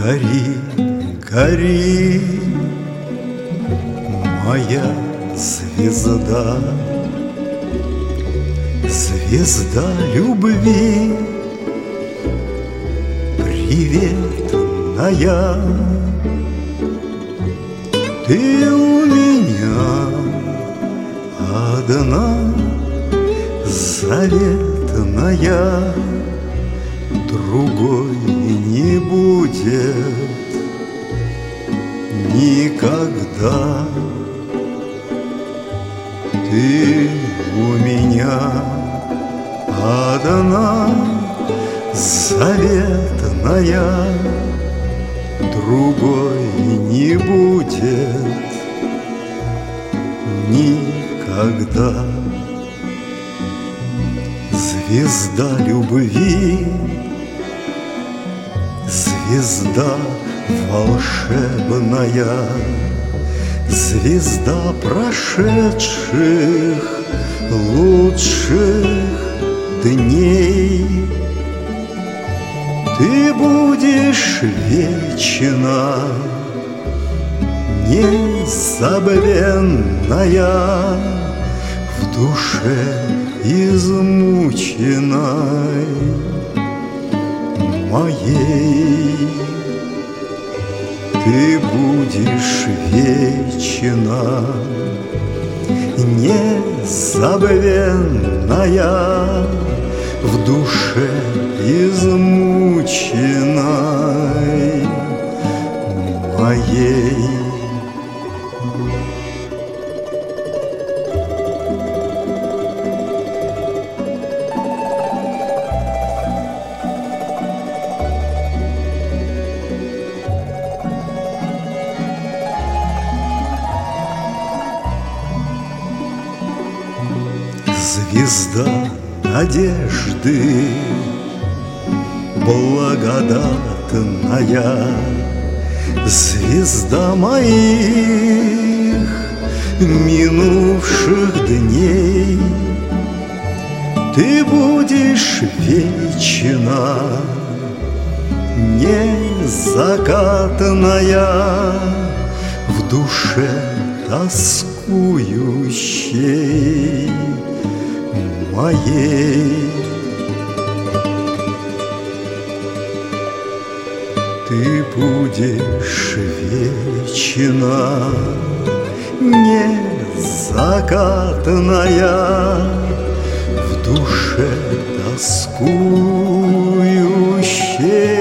Гори, гори, моя звезда, звезда любви, приветная. Ты у меня одна заветная, другой не будет никогда. Ты у меня одна заветная, другой не будет никогда. Звезда любви, звезда волшебная, звезда прошедших лучших дней. Ты будешь вечно незабвенная в душе измученной моей. Ты будешь вечно незабвенная в душе измученной моей. Звезда надежды, благодатная, звезда моих минувших дней. Ты будешь вечно незакатная в душе тоскующей моей. Ты будешь вечно незакатная в душе тоскующей